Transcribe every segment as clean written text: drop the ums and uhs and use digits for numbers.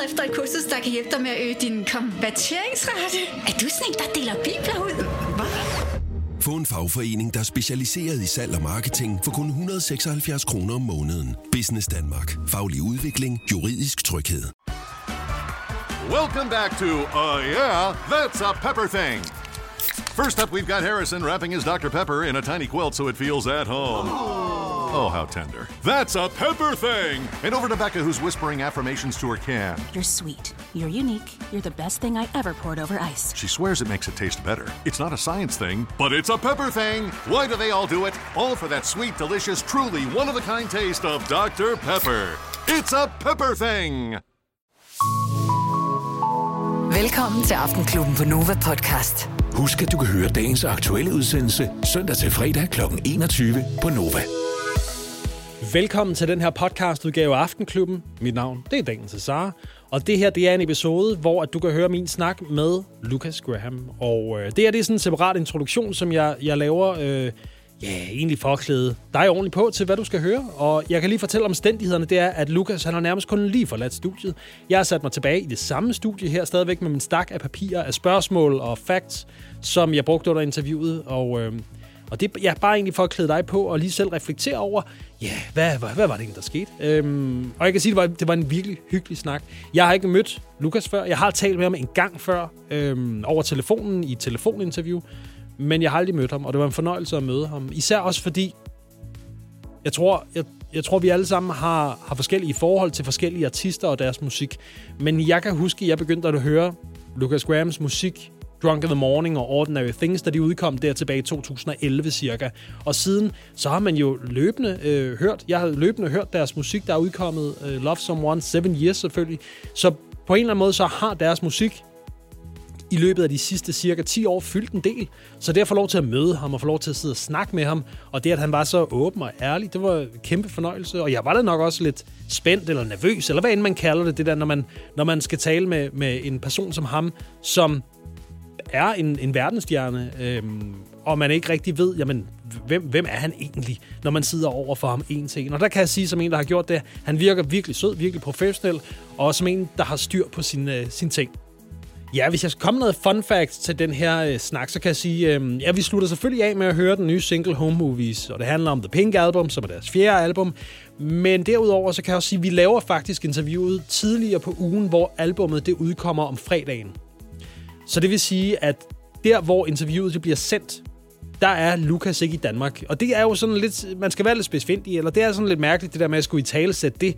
efter et kursus, der kan hjælpe dig med at øge din konverteringsrate. Er du sådan en, der deler bibler ud? Hvad? Få en fagforening, der er specialiseret i salg og marketing for kun 176 kroner om måneden. Business Danmark. Faglig udvikling. Juridisk tryghed. Welcome back to, yeah, that's a pepper thing. First up, we've got Harrison wrapping his Dr. Pepper in a tiny quilt so it feels at home. Oh, how tender. That's a pepper thing! And over to Becca, who's whispering affirmations to her can. You're sweet. You're unique. You're the best thing I ever poured over ice. She swears it makes it taste better. It's not a science thing, but it's a pepper thing! Why do they all do it? All for that sweet, delicious, truly one-of-a-kind taste of Dr. Pepper. It's a pepper thing! Velkommen til Aftenklubben på Nova Podcast. Husk, at du kan høre dagens aktuelle udsendelse søndag til fredag kl. 21 på Nova. Velkommen til den her podcastudgave af Aftenklubben. Mit navn, det er Daniel Cesar. Og det her, det er en episode, hvor du kan høre min snak med Lucas Graham. Og det er sådan en separat introduktion, som jeg laver egentlig for at klæde dig ordentligt på til, hvad du skal høre. Og jeg kan lige fortælle omstændighederne, det er, at Lucas, han har nærmest kun lige forladt studiet. Jeg har sat mig tilbage i det samme studie her, stadigvæk med min stak af papirer, af spørgsmål og facts, som jeg brugte under interviewet. Og det er bare egentlig for at klæde dig på og lige selv reflektere over, hvad var det egentlig, der skete? Og jeg kan sige, det var en virkelig hyggelig snak. Jeg har ikke mødt Lucas før. Jeg har talt med ham en gang før over telefonen i et telefoninterview. Men jeg har aldrig mødt ham, og det var en fornøjelse at møde ham. Især også fordi, jeg tror vi alle sammen har forskellige forhold til forskellige artister og deres musik. Men jeg kan huske, at jeg begyndte at høre Lucas Grahams musik, Drunk in the Morning og Ordinary Things, da de udkom der tilbage i 2011 cirka. Og siden, så har man jo løbende hørt deres musik, der er udkommet. Love Someone, 7 Years selvfølgelig. Så på en eller anden måde, så har deres musik i løbet af de sidste cirka 10 år fyldt en del. Så det at få lov til at møde ham og få lov til at sidde og snakke med ham, og det at han var så åben og ærlig, det var en kæmpe fornøjelse. Og jeg var da nok også lidt spændt eller nervøs, eller hvad end man kalder det der, når man skal tale med en person som ham, som er en verdensstjerne, og man ikke rigtig ved, jamen, hvem er han egentlig, når man sidder over for ham en til en. Og der kan jeg sige, som en, der har gjort det, han virker virkelig sød, virkelig professionel, og som en, der har styr på sine ting. Ja, hvis jeg skal komme noget fun facts til den her snak, så kan jeg sige, vi slutter selvfølgelig af med at høre den nye single Home Movies, og det handler om The Pink Album, som er deres 4. album. Men derudover, så kan jeg også sige, at vi laver faktisk interviewet tidligere på ugen, hvor albummet det udkommer om fredagen. Så det vil sige, at der, hvor interviewet det bliver sendt, der er Lucas ikke i Danmark. Og det er jo sådan lidt, man skal være lidt spidsfindig, eller det er sådan lidt mærkeligt, det der med at skulle i talesætte det,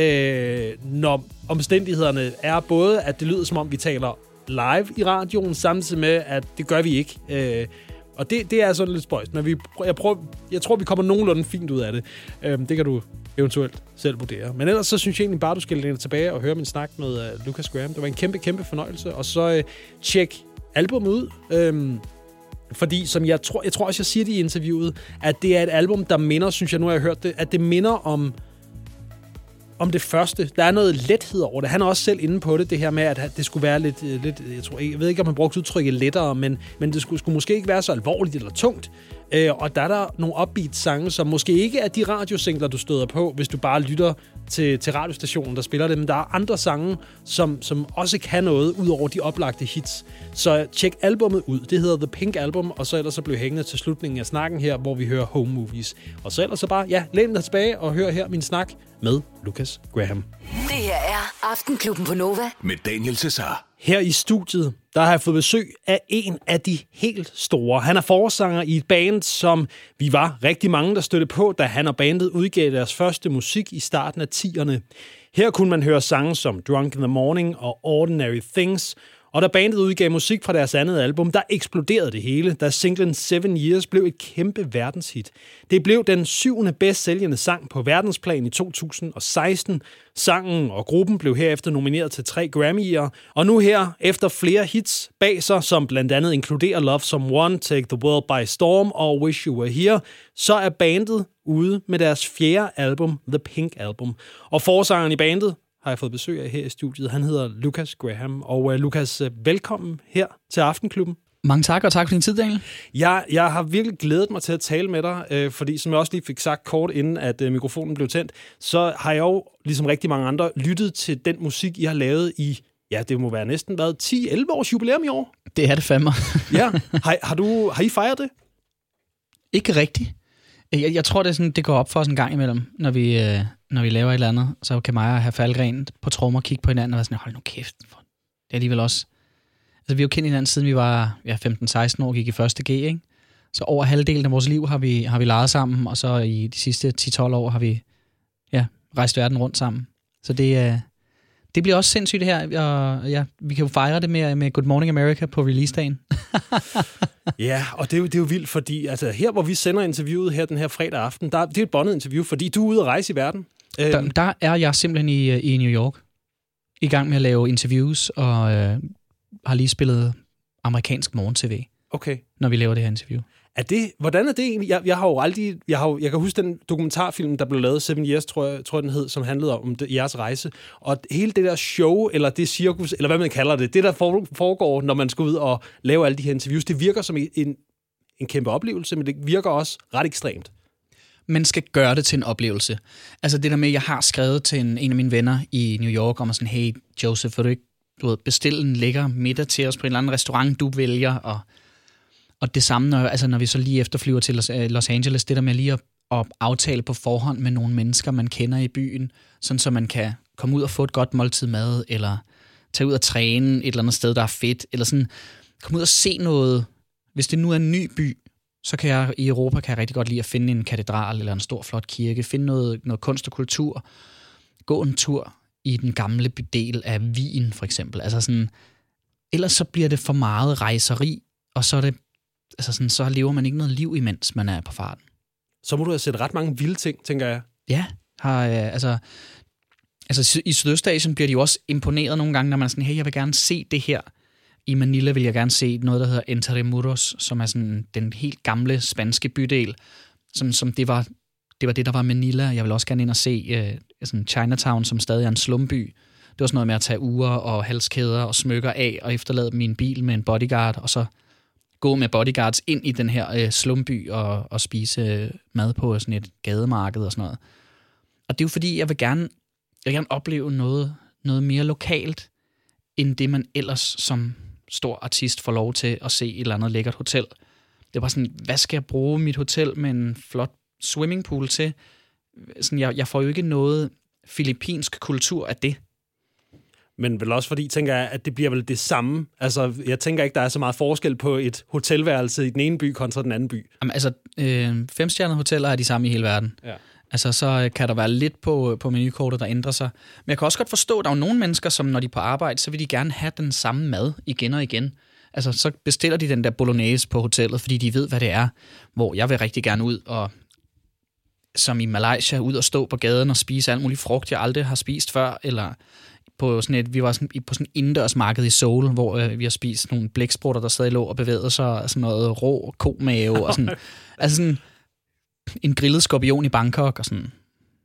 når omstændighederne er både, at det lyder som om, vi taler live i radioen, samtidig med, at det gør vi ikke. Og det er sådan lidt spøjst, men jeg tror, vi kommer nogenlunde fint ud af det. Det kan du eventuelt selv vurdere. Men ellers så synes jeg egentlig bare, du skal læne tilbage og høre min snak med Lucas Graham. Det var en kæmpe, kæmpe fornøjelse. Og så tjek albumet ud. Fordi, som jeg tror også, jeg siger det i interviewet, at det er et album, der minder, synes jeg nu har jeg hørt det, at det minder om det første. Der er noget lethed over det. Han er også selv inde på det her med, at det skulle være lidt jeg ved ikke, om han brugte udtrykket lettere, men det skulle måske ikke være så alvorligt eller tungt. Og der er der nogle upbeat sange, som måske ikke er de radiosingler, du støder på, hvis du bare lytter til radiostationen, der spiller det. Men der er andre sange, som også kan noget, ud over de oplagte hits. Så tjek albummet ud. Det hedder The Pink Album, og så ellers så blev hængende til slutningen af snakken her, hvor vi hører Home Movies. Og så ellers så bare, læn dig tilbage og hør her min snak med Lucas Graham. Det her er Aftenklubben på Nova Med Daniel Cesar. Her i studiet, der har jeg fået besøg af en af de helt store. Han er forsanger i et band, som vi var rigtig mange, der stødte på, da han og bandet udgav deres første musik i starten af 10'erne. Her kunne man høre sange som Drunk in the Morning og Ordinary Things. Og da bandet udgav musik fra deres andet album, der eksploderede det hele, da singlen 7 Years blev et kæmpe verdenshit. Det blev den 7. bedst sælgende sang på verdensplan i 2016. Sangen og gruppen blev herefter nomineret til 3 Grammy'er, og nu her, efter flere hits bag sig, som blandt andet inkluderer Love Someone, Take the World by Storm og Wish You Were Here, så er bandet ude med deres 4. album, The Pink Album. Og forsangeren i bandet har jeg fået besøg af her i studiet. Han hedder Lucas Graham. Og Lucas, velkommen her til Aftenklubben. Mange tak, og tak for din tid, Daniel. Jeg har virkelig glædet mig til at tale med dig, fordi som jeg også lige fik sagt kort inden, at mikrofonen blev tændt, så har jeg jo, ligesom rigtig mange andre, lyttet til den musik, I har lavet i, ja, det må være næsten været 10-11 års jubilæum i år. Det er det fandme. Ja. Har I fejret det? Ikke rigtigt. Jeg tror, det er sådan, det går op for os en gang imellem, når vi laver et eller andet. Så kan mig og hr. Falgren på trommer kigge på hinanden og være sådan, hold nu kæft. Det er alligevel også. Altså, vi har jo kendt hinanden, siden vi var 15-16 år og gik i 1. G, ikke? Så over halvdelen af vores liv har vi leget sammen, og så i de sidste 10-12 år har vi rejst verden rundt sammen. Så det bliver også sindssygt det her, og ja, vi kan jo fejre det med Good Morning America på release-dagen. Ja, og det er jo vildt, fordi altså, her, hvor vi sender interviewet her den her fredag aften, det er et bondet interview, fordi du er ude at rejse i verden. Der er jeg simpelthen i New York, i gang med at lave interviews, og har lige spillet amerikansk morgen-tv, når vi laver det her interview. Hvordan er det egentlig? Jeg kan huske den dokumentarfilm, der blev lavet, 7 Years, tror jeg den hed, som handlede om jeres rejse. Og hele det der show, eller det cirkus, eller hvad man kalder det der foregår, når man skal ud og lave alle de her interviews, det virker som en kæmpe oplevelse, men det virker også ret ekstremt. Man skal gøre det til en oplevelse. Altså det der med, jeg har skrevet til en af mine venner i New York, om at sådan, hey Joseph, vil du ikke bestille en lækker middag til os på en eller anden restaurant, du vælger, og det samme, når vi så lige efterflyver til Los Angeles, det der med lige at aftale på forhånd med nogle mennesker, man kender i byen, sådan så man kan komme ud og få et godt måltid mad, eller tage ud og træne et eller andet sted, der er fedt, eller sådan komme ud og se noget. Hvis det nu er en ny by, så kan jeg i Europa rigtig godt lide at finde en katedral eller en stor flot kirke, finde noget kunst og kultur, gå en tur i den gamle bydel af Wien for eksempel. Altså sådan, ellers så bliver det for meget rejseri, og så er det så lever man ikke noget liv, imens man er på farten. Så må du have set ret mange vilde ting, tænker jeg. Ja, i Sydøstasien bliver de jo også imponeret nogle gange, når man er sådan, hey, jeg vil gerne se det her. I Manila vil jeg gerne se noget, der hedder Entre Muros, som er sådan den helt gamle spanske bydel, som det var det, der var Manila. Jeg vil også gerne ind og se sådan Chinatown, som stadig er en slumby. Det var sådan noget med at tage ure og halskæder og smykker af og efterlade min bil med en bodyguard, og så gå med bodyguards ind i den her slumby og spise mad på sådan et gademarked og sådan noget. Og det er jo fordi, jeg vil gerne opleve noget mere lokalt, end det man ellers som stor artist får lov til at se i et eller andet lækkert hotel. Det var sådan, hvad skal jeg bruge mit hotel med en flot swimmingpool til? Sådan, jeg får jo ikke noget filippinsk kultur af det. Men vel også fordi, tænker jeg, at det bliver vel det samme. Altså, jeg tænker ikke, der er så meget forskel på et hotelværelse i den ene by kontra den anden by. Jamen, altså, 5-stjernede hoteller er de samme i hele verden. Ja. Altså, så kan der være lidt på menukortet, der ændrer sig. Men jeg kan også godt forstå, at der er nogle mennesker, som når de er på arbejde, så vil de gerne have den samme mad igen og igen. Altså, så bestiller de den der bolognese på hotellet, fordi de ved, hvad det er. Hvor jeg vil rigtig gerne ud og, som i Malaysia, ud og stå på gaden og spise alt muligt frugt, jeg aldrig har spist før, eller vi var på sådan en indendørsmarked i Seoul, hvor vi har spist nogle blæksprutter, der stadig lå og bevægede sig, og sådan noget rå komave, og sådan, altså sådan en grillet skorpion i Bangkok, og sådan.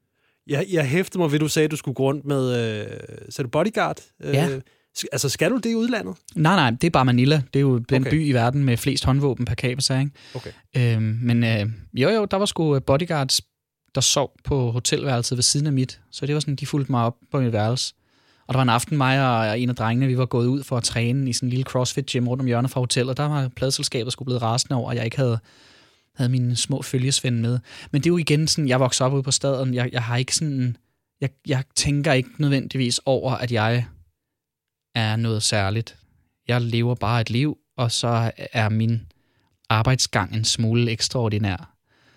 Jeg hæftede mig ved, du sagde, at du skulle gå rundt med, så du bodyguard? Ja. Altså, skal du det i udlandet? Nej, det er bare Manila. Det er jo den by i verden med flest håndvåben per capita, ikke? Okay. Men der var sgu bodyguards, der sov på hotelværelset ved siden af mit, så det var sådan, de fulgte mig op på mit værelse. Og der var en aften, mig og en af drengene, vi var gået ud for at træne i sådan en lille CrossFit-gym rundt om hjørnet fra hotellet. Der var pladeselskabet skulle blive rasende over, at jeg ikke havde mine små følgesvende med. Men det er jo igen sådan, jeg voksede op ude på staden. Jeg har ikke sådan, jeg tænker ikke nødvendigvis over, at jeg er noget særligt. Jeg lever bare et liv, og så er min arbejdsgang en smule ekstraordinær.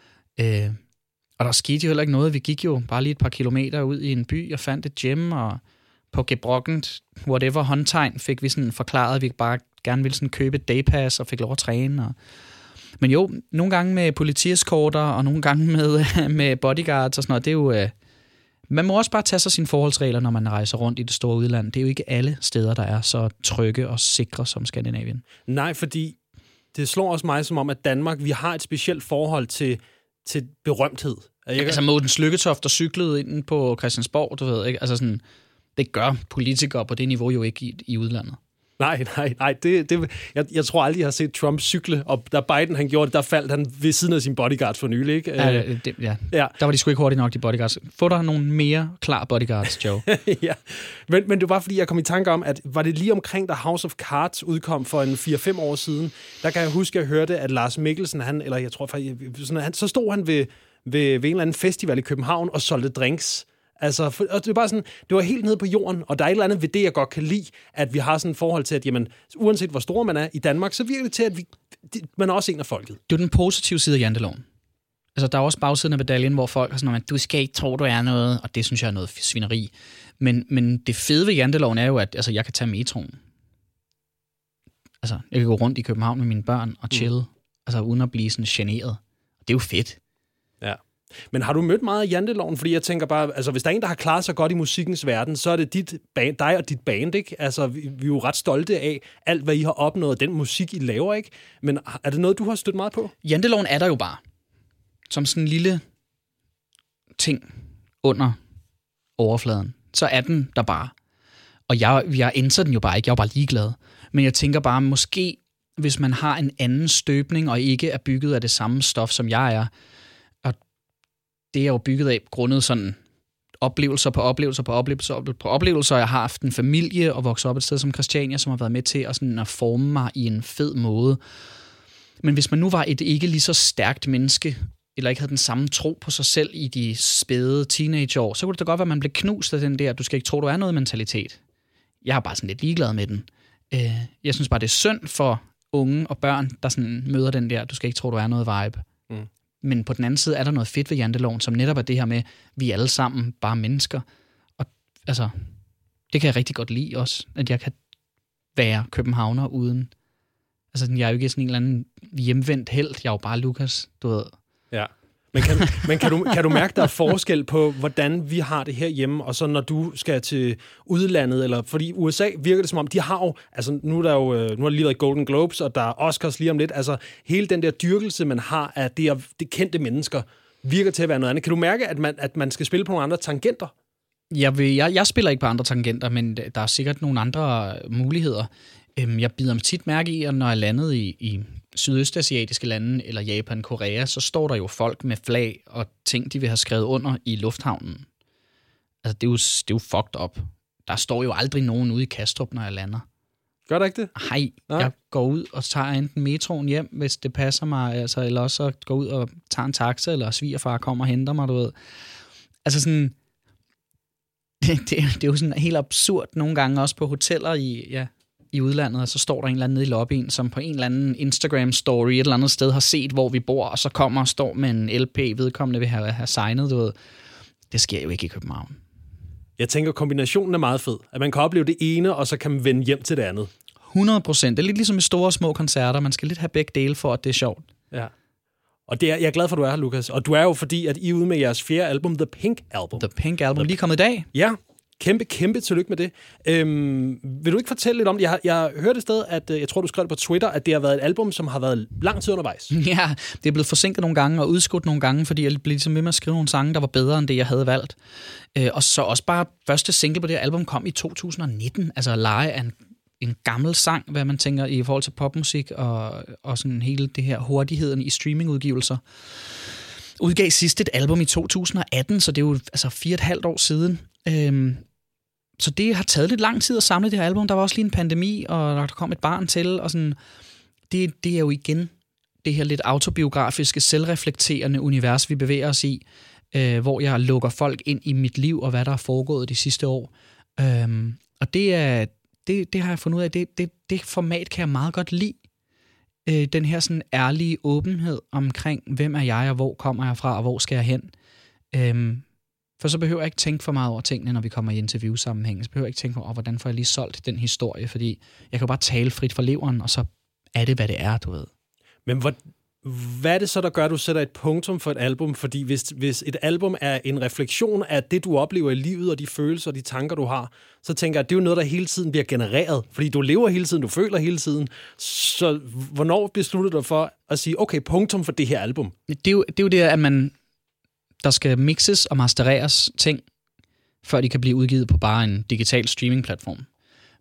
Og der skete jo heller ikke noget. Vi gik jo bare lige et par kilometer ud i en by og fandt et gym, og på gebrokkent, whatever håndtegn, fik vi sådan forklaret, at vi bare gerne ville sådan købe et daypass og fik lov at træne. Men jo, nogle gange med politieskorter og nogle gange med bodyguards og sådan noget, det er jo... Man må også bare tage sig sine forholdsregler, når man rejser rundt i det store udland. Det er jo ikke alle steder, der er så trygge og sikre som Skandinavien. Nej, fordi det slår også mig som om, at Danmark, vi har et specielt forhold til berømthed. Altså Mogens Lykketoft, der cyklede ind på Christiansborg, du ved ikke, altså sådan... Det gør politikere på det niveau jo ikke i udlandet. Nej. Jeg tror aldrig, jeg har set Trump cykle, og da Biden han gjorde det, der faldt han ved siden af sin bodyguards for nylig, ikke? Ja. Der var de sgu ikke hurtigt nok, de bodyguards. Få dig nogle mere klar bodyguards, Joe. Ja, men det var fordi, jeg kom i tanke om, at var det lige omkring, da House of Cards udkom for en 4-5 år siden, der kan jeg huske, at jeg hørte, at Lars Mikkelsen, så stod han ved en eller anden festival i København og solgte drinks. Altså, og det var bare sådan, det var helt nede på jorden, og der er et eller andet ved det, jeg godt kan lide, at vi har sådan et forhold til, at jamen, uanset hvor stor man er i Danmark, så virker det til, at man er også en af folket. Det er den positive side af janteloven. Altså, der er også bagsiden af medaljen, hvor folk har sådan, at du skal ikke tro, du er noget, og det synes jeg er noget svineri. Men det fede ved janteloven er jo, at altså, jeg kan tage metroen. Altså, jeg kan gå rundt i København med mine børn og chille, altså uden at blive sådan generet. Det er jo fedt. Ja. Men har du mødt meget af janteloven? Fordi jeg tænker bare, altså hvis der er en, der har klaret sig godt i musikkens verden, så er det dig og dit band, ikke? Altså vi er jo ret stolte af alt, hvad I har opnået, den musik, I laver, ikke? Men er det noget, du har stødt meget på? Janteloven er der jo bare. Som sådan en lille ting under overfladen. Så er den der bare. Og jeg ændrer den jo bare ikke. Jeg er jo bare ligeglad. Men jeg tænker bare, måske hvis man har en anden støbning, og ikke er bygget af det samme stof, som jeg er, og det er jo bygget af grundet sådan oplevelser på oplevelser. Jeg har haft en familie og vokset op et sted som Christiania, som har været med til at forme mig i en fed måde. Men hvis man nu var et ikke lige så stærkt menneske, eller ikke havde den samme tro på sig selv i de spæde teenageår, så kunne det da godt være, at man blev knust af den der, du skal ikke tro, du er noget mentalitet. Jeg er bare sådan lidt ligeglad med den. Jeg synes bare, det er synd for unge og børn, der sådan møder den der, du skal ikke tro, du er noget vibe. Mm. Men på den anden side er der noget fedt ved janteloven, som netop er det her med, vi er alle sammen bare mennesker. Og altså, det kan jeg rigtig godt lide også, at jeg kan være københavner uden. Altså, jeg er jo ikke sådan en eller anden hjemvendt helt, jeg er jo bare Lukas, du ved. Ja. Men kan du mærke, der er forskel på, hvordan vi har det herhjemme, og så når du skal til udlandet, eller fordi USA virker det som om, de har jo, altså nu er der lige været Golden Globes, og der er Oscars lige om lidt, altså hele den der dyrkelse, man har af det kendte mennesker, virker til at være noget andet. Kan du mærke, at man skal spille på nogle andre tangenter? Jeg spiller ikke på andre tangenter, men der er sikkert nogle andre muligheder. Jeg bider mig tit mærke i, at når jeg landede i sydøstasiatiske lande, eller Japan, Korea, så står der jo folk med flag og ting, de vil have skrevet under i lufthavnen. Altså, det er jo fucked up. Der står jo aldrig nogen ude i Kastrup, når jeg lander. Gør der ikke det? Nej, jeg går ud og tager enten metroen hjem, hvis det passer mig, altså, eller også går ud og tager en taxa, eller svigerfar kommer og henter mig, du ved. Altså sådan, det er jo sådan helt absurd nogle gange, også på hoteller i udlandet, og så står der en eller anden nede i lobbyen, som på en eller anden Instagram-story et eller andet sted har set, hvor vi bor, og så kommer og står med en LP, vedkommende vil have signet, du ved. Det sker jo ikke i København. Jeg tænker, kombinationen er meget fed. At man kan opleve det ene, og så kan man vende hjem til det andet. 100%. Det er lidt ligesom i store og små koncerter. Man skal lidt have begge dele for, at det er sjovt. Ja. Og jeg er glad for, at du er her, Lukas. Og du er jo fordi, at I er ude med jeres 4. album, The Pink Album. The Pink Album. Lige kommet i dag. Ja. Kæmpe tillykke med det. Vil du ikke fortælle lidt om det? Jeg hørte et sted, at jeg tror, du skrev det på Twitter, at det har været et album, som har været lang tid undervejs. Ja, det er blevet forsinket nogle gange og udskudt nogle gange, fordi jeg blev ligesom ved med at skrive nogle sange, der var bedre end det, jeg havde valgt. Og så også bare første single på det her album kom i 2019. Altså Leje er en gammel sang, hvad man tænker i forhold til popmusik og sådan hele det her hurtigheden i streamingudgivelser. Udgav sidst et album i 2018, så det er jo altså 4,5 år siden. Så det har taget lidt lang tid at samle det her album. Der var også lige en pandemi, og der kom et barn til, og sådan, det er jo igen det her lidt autobiografiske, selvreflekterende univers, vi bevæger os i, hvor jeg lukker folk ind i mit liv, og hvad der er foregået de sidste år. Og det har jeg fundet ud af, det format kan jeg meget godt lide. Den her sådan ærlige åbenhed omkring, hvem er jeg, og hvor kommer jeg fra, og hvor skal jeg hen. For så behøver jeg ikke tænke for meget over tingene, når vi kommer i interviewsammenhæng. Så behøver jeg ikke tænke på, hvordan får jeg lige solgt den historie, fordi jeg kan jo bare tale frit fra leveren, og så er det, hvad det er, du ved. Men hvad er det så, der gør, at du sætter et punktum for et album? Fordi hvis et album er en refleksion af det, du oplever i livet, og de følelser og de tanker, du har, så tænker jeg, at det er jo noget, der hele tiden bliver genereret. Fordi du lever hele tiden, du føler hele tiden. Så hvornår besluttede du for at sige, okay, punktum for det her album? Det er jo det, at der skal mixes og mastereres ting, før de kan blive udgivet på bare en digital streamingplatform.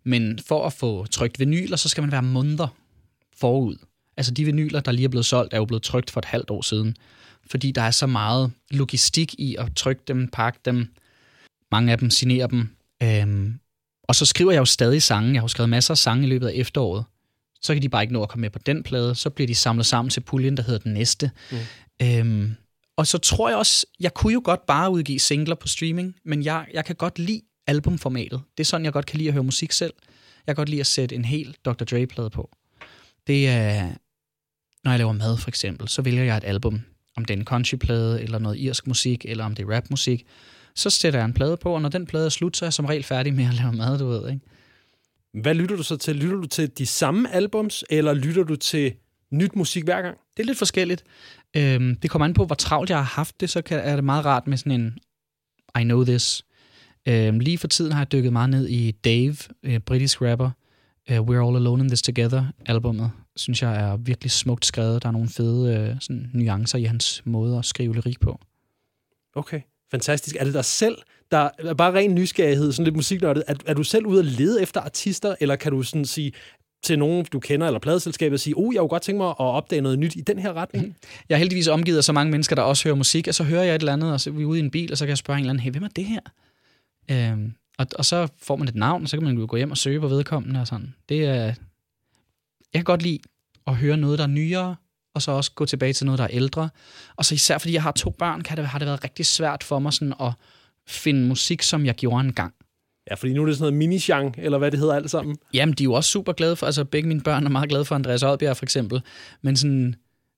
Men for at få trykt vinyler, så skal man være måneder forud. Altså de vinyler, der lige er blevet solgt, er jo blevet trykt for et halvt år siden. Fordi der er så meget logistik i at trykke dem, pakke dem, mange af dem, signere dem. Og så skriver jeg jo stadig sange. Jeg har jo skrevet masser af sange i løbet af efteråret. Så kan de bare ikke nå at komme med på den plade. Så bliver de samlet sammen til puljen, der hedder Den Næste. Og så tror jeg også, jeg kunne jo godt bare udgive singler på streaming, men jeg kan godt lide albumformatet. Det er sådan, jeg godt kan lide at høre musik selv. Jeg kan godt lide at sætte en hel Dr. Dre-plade på. Det er, når jeg laver mad for eksempel, så vælger jeg et album. Om det er en countryplade, eller noget irsk musik, eller om det er rapmusik. Så sætter jeg en plade på, og når den plade er slut, så er jeg som regel færdig med at lave mad, du ved, ikke? Hvad lytter du så til? Lytter du til de samme albums, eller lytter du til nyt musik hver gang? Det er lidt forskelligt. Det kommer an på, hvor travlt jeg har haft det, så er det meget rart med sådan en I know this. Lige for tiden har jeg dykket meget ned i Dave, britisk rapper, We're All Alone in This Together-albummet. Synes jeg er virkelig smukt skrevet. Der er nogle fede sådan, nuancer i hans måde at skrive lyrik på. Okay, fantastisk. Er det dig selv, der er bare ren nysgerrighed, sådan lidt musiknørdet? Er du selv ude at lede efter artister, eller kan du sådan sige til nogen, du kender, eller pladeselskabet, og sige, jeg kunne godt tænke mig at opdage noget nyt i den her retning? Jeg er heldigvis omgivet af så mange mennesker, der også hører musik, og så hører jeg et eller andet, og så er vi ude i en bil, og så kan jeg spørge en eller anden, hey, hvem er det her? Og så får man et navn, og så kan man jo gå hjem og søge på vedkommende og sådan. Jeg kan godt lide at høre noget, der er nyere, og så også gå tilbage til noget, der er ældre. Og så især fordi jeg har 2 børn, har det været rigtig svært for mig sådan at finde musik, som jeg gjorde engang. Ja, fordi nu er det sådan noget mini-genre, eller hvad det hedder alt sammen. Jamen, de er jo også super glade for, altså begge mine børn er meget glade for Andreas Odbjerg for eksempel. Men sådan,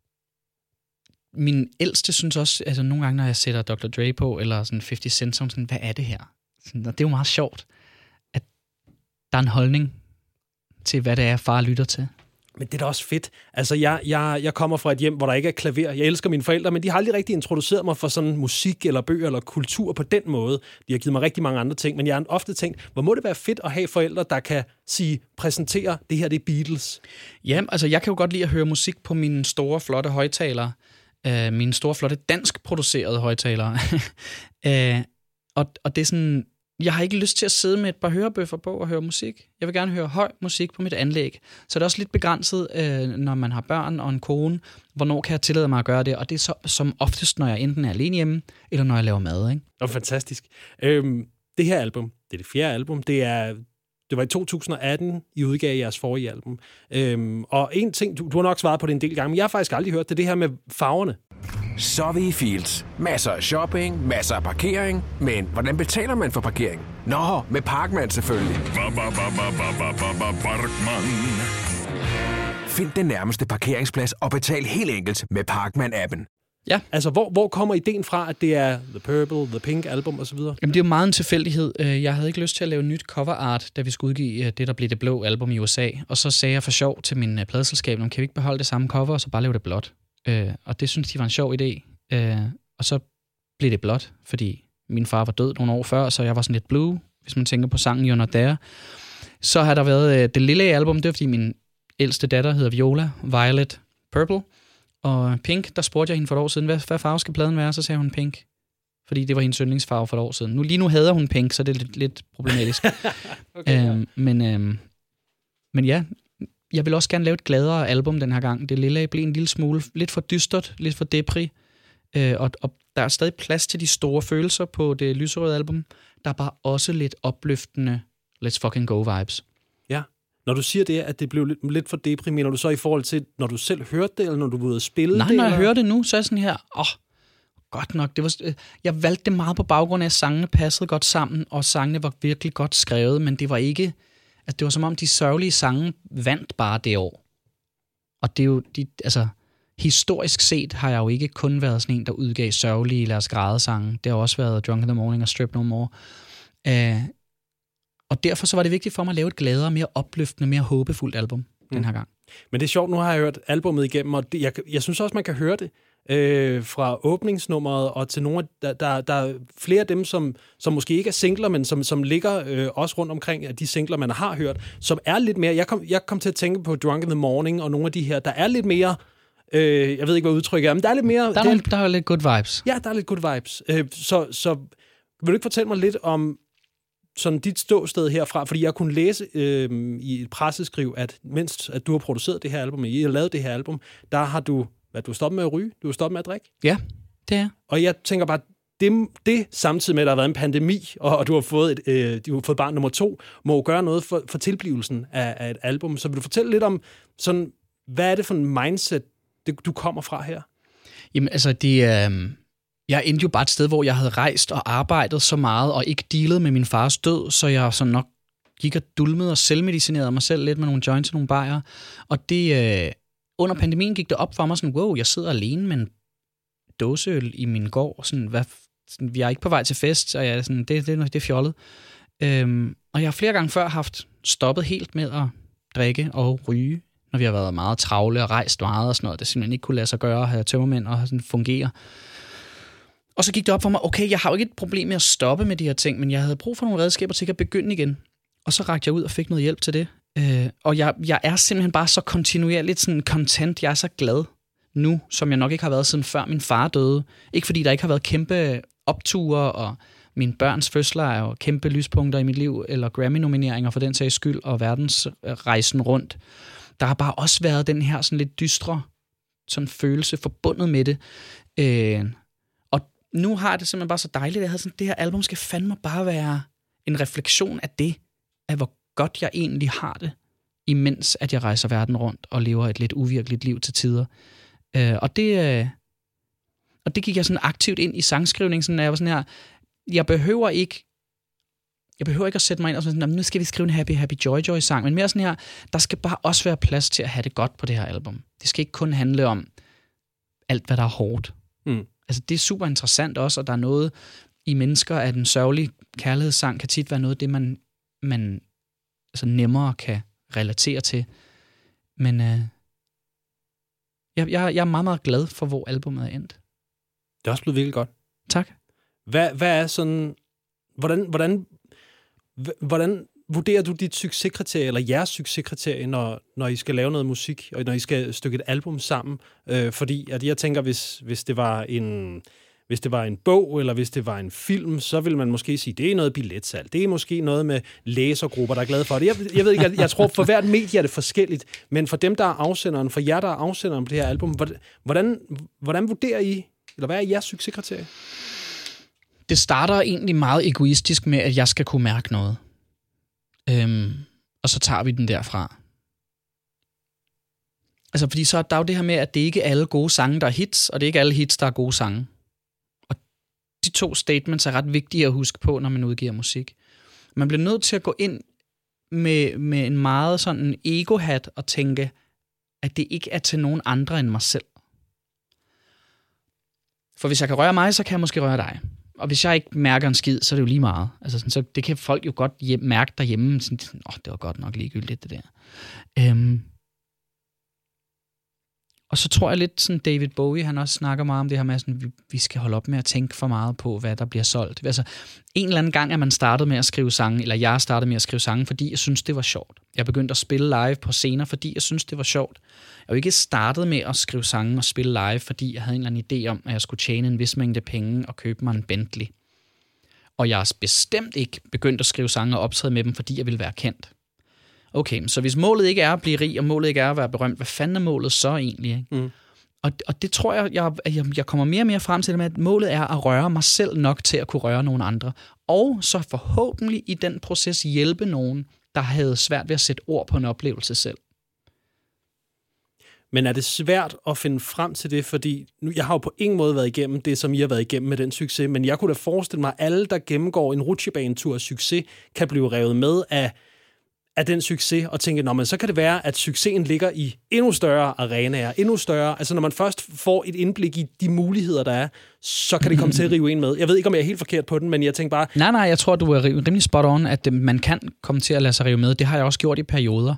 min ældste synes også, altså nogle gange, når jeg sætter Dr. Dre på, eller sådan 50 Cent, sådan, hvad er det her? Sådan, og det er jo meget sjovt, at der er en holdning til, hvad det er, far lytter til. Men det er da også fedt. Altså, jeg kommer fra et hjem, hvor der ikke er klaver. Jeg elsker mine forældre, men de har aldrig rigtig introduceret mig for sådan musik eller bøger eller kultur på den måde. De har givet mig rigtig mange andre ting, men jeg har ofte tænkt, hvor må det være fedt at have forældre, der kan præsentere, det her det er Beatles. Ja, altså jeg kan jo godt lide at høre musik på mine store, flotte højtalere. Mine store, flotte dansk producerede højtalere. Og det er sådan, jeg har ikke lyst til at sidde med et par hørebøffer på og høre musik. Jeg vil gerne høre høj musik på mit anlæg. Så det er også lidt begrænset, når man har børn og en kone. Hvornår kan jeg tillade mig at gøre det? Og det er så som oftest, når jeg enten er alene hjemme, eller når jeg laver mad, ikke? Og fantastisk. Det her album, det er det 4. album, det var i 2018, I udgav jeres forrige album. Og en ting, du har nok svaret på det en del gange, men jeg har faktisk aldrig hørt det her med farverne. Så er vi i Fields. Masser af shopping, masser af parkering. Men hvordan betaler man for parkering? Nå, med Parkman selvfølgelig. Find den nærmeste parkeringsplads og betal helt enkelt med Parkman-appen. Ja. Altså, hvor kommer ideen fra, at det er The Purple, The Pink album osv.? Jamen, det er jo meget en tilfældighed. Jeg havde ikke lyst til at lave nyt cover art, da vi skulle udgive det, der blev det blå album i USA. Og så sagde jeg for sjov til min pladeselskab, kan vi ikke beholde det samme cover, og så bare lave det blåt? Og det synes de var en sjov idé. Og så blev det blåt, fordi min far var død nogle år før, så jeg var sådan lidt blue, hvis man tænker på sangen You're Not There. Så har der været det lille album, det var fordi min ældste datter hedder Viola, Violet, Purple. Og Pink, der spurgte jeg hende for et år siden, hvad farve skal pladen være? Så sagde hun Pink, fordi det var hendes yndlingsfarve for et år siden. Lige nu hader hun Pink, så det er lidt problematisk. Okay, men ja, jeg vil også gerne lave et gladere album den her gang. Det lille blev en lille smule, lidt for dystert, lidt for depri. Og der er stadig plads til de store følelser på det lyserøde album. Der er bare også lidt opløftende let's fucking go vibes. Ja. Når du siger det, at det blev lidt for deprimerende, du så i forhold til, når du selv hørte det, eller når du var ude at spille Nej, det? Nej, når jeg hører det nu, så er jeg sådan her, godt nok. Jeg valgte det meget på baggrund af, at sangene passede godt sammen, og sangene var virkelig godt skrevet, men det var ikke, at det var som om de sørgelige sange vandt bare det år. Og det er jo, historisk set har jeg jo ikke kun været sådan en, der udgav sørgelige, lad os græde sange. Det har også været Drunk in the Morning og Strip No More. Og derfor så var det vigtigt for mig at lave et gladere, mere opløftende, mere håbefuldt album den her gang. Men det er sjovt, nu har jeg hørt albummet igennem, og jeg synes også, man kan høre det fra åbningsnummeret og til nogle af, der er flere af dem, som måske ikke er singler, men som ligger også rundt omkring de singler, man har hørt, som er lidt mere, jeg kom til at tænke på Drunk in the Morning og nogle af de her, der er lidt mere, jeg ved ikke, hvad udtrykket er, men der er lidt mere... Der er lidt good vibes. Ja, der er lidt good vibes. Så vil du ikke fortælle mig lidt om sådan dit ståsted herfra? Fordi jeg kunne læse i et presseskriv, at mens at du har produceret det her album, I har lavet det her album, der har du stoppet med at ryge, du har stoppet med at drikke. Ja, det er. Og jeg tænker bare, det samtidig med, at der har været en pandemi, og du har fået, du har fået barn nummer 2, må jo gøre noget for tilblivelsen af et album. Så vil du fortælle lidt om, sådan, hvad er det for en mindset, du kommer fra her? Jamen, altså, jeg endte jo bare et sted, hvor jeg havde rejst og arbejdet så meget, og ikke dealet med min fars død, så jeg sådan nok gik og dulmede og selvmedicinerede mig selv lidt med nogle joints og nogle bajer. Og det, under pandemien gik det op for mig sådan, wow, jeg sidder alene med en dåseøl i min gård, sådan, vi er ikke på vej til fest, og jeg, sådan, det er fjollet. Og jeg har flere gange før haft stoppet helt med at drikke og ryge, når vi har været meget travle og rejst meget og sådan noget. Det simpelthen ikke kunne lade sig gøre at have tømmermænd og sådan fungere. Og så gik det op for mig, okay, jeg har jo ikke et problem med at stoppe med de her ting, men jeg havde brug for nogle redskaber til at begynde igen. Og så rakte jeg ud og fik noget hjælp til det. Og jeg er simpelthen bare så kontinuerligt sådan content. Jeg er så glad nu, som jeg nok ikke har været siden før min far døde. Ikke fordi der ikke har været kæmpe opture, og mine børns fødsler er jo kæmpe lyspunkter i mit liv, eller Grammy-nomineringer for den sags skyld, og verdensrejsen rundt. Der har bare også været den her sådan lidt dystre sådan følelse forbundet med det. Og nu har jeg det simpelthen bare så dejligt, at jeg havde sådan, det her album skal fandme bare være en refleksion af det, af hvor godt jeg egentlig har det, imens at jeg rejser verden rundt og lever et lidt uvirkeligt liv til tider. Og det gik jeg sådan aktivt ind i sangskrivning, sådan at jeg var sådan her, jeg behøver ikke at sætte mig ind og sådan, nu skal vi skrive en Happy Happy Joy Joy sang, men mere sådan her, der skal bare også være plads til at have det godt på det her album. Det skal ikke kun handle om alt, hvad der er hårdt. Altså det er super interessant også, og der er noget i mennesker, at en sørgelig kærlighedssang kan tit være noget af det, man altså nemmere kan relatere til. Men jeg er meget, meget glad for, hvor albumet er endt. Det er også blevet virkelig godt. Tak. Hvad er sådan... Hvordan vurderer du dit succeskriterie, eller jeres succeskriterie, når I skal lave noget musik, og når I skal stykke et album sammen? Fordi at jeg tænker, hvis det var en bog, eller hvis det var en film, så vil man måske sige, det er noget billetsalg. Det er måske noget med læsergrupper, der er glade for det. Jeg ved ikke, jeg tror, for hvert medie er det forskelligt. Men for dem, der er afsenderen, for jer, der er afsenderen på det her album, hvordan vurderer I, eller hvad er jeres succeskriterie? Det starter egentlig meget egoistisk med, at jeg skal kunne mærke noget. Og så tager vi den derfra. Altså, fordi så er der jo det her med, at det ikke er alle gode sange, der er hits, og det er ikke alle hits, der er gode sange. Og de 2 statements er ret vigtige at huske på, når man udgiver musik. Man bliver nødt til at gå ind med en meget sådan ego-hat og tænke, at det ikke er til nogen andre end mig selv. For hvis jeg kan røre mig, så kan jeg måske røre dig. Og hvis jeg ikke mærker en skid, så er det jo lige meget. Altså sådan, så det kan folk jo godt mærke derhjemme. Sådan, det var godt nok ligegyldigt, det der. Og så tror jeg lidt, sådan David Bowie, han også snakker meget om det her med, sådan, vi skal holde op med at tænke for meget på, hvad der bliver solgt. Altså, en eller anden gang er man startet med at skrive sange, eller jeg startede med at skrive sange, fordi jeg synes det var sjovt. Jeg begyndte at spille live på scener, fordi jeg synes det var sjovt. Jeg har jo ikke startet med at skrive sange og spille live, fordi jeg havde en eller anden idé om, at jeg skulle tjene en vis mængde penge og købe mig en Bentley. Og jeg har bestemt ikke begyndt at skrive sange og optræde med dem, fordi jeg ville være kendt. Okay, så hvis målet ikke er at blive rig, og målet ikke er at være berømt, hvad fanden er målet så egentlig? Ikke? Og det tror jeg kommer mere og mere frem til det med, at målet er at røre mig selv nok til at kunne røre nogen andre. Og så forhåbentlig i den proces hjælpe nogen, der havde svært ved at sætte ord på en oplevelse selv. Men er det svært at finde frem til det? Fordi nu, jeg har jo på ingen måde været igennem det, som I har været igennem med den succes, men jeg kunne da forestille mig, at alle, der gennemgår en rutsjebanetur af succes, kan blive revet med af den succes, og tænke, men så kan det være, at succesen ligger i endnu større arenaer, endnu større. Altså når man først får et indblik i de muligheder, der er, så kan det komme til at rive en med. Jeg ved ikke, om jeg er helt forkert på den, men jeg tænker bare... Nej, jeg tror, du er rimelig spot on, at man kan komme til at lade sig rive med. Det har jeg også gjort i perioder.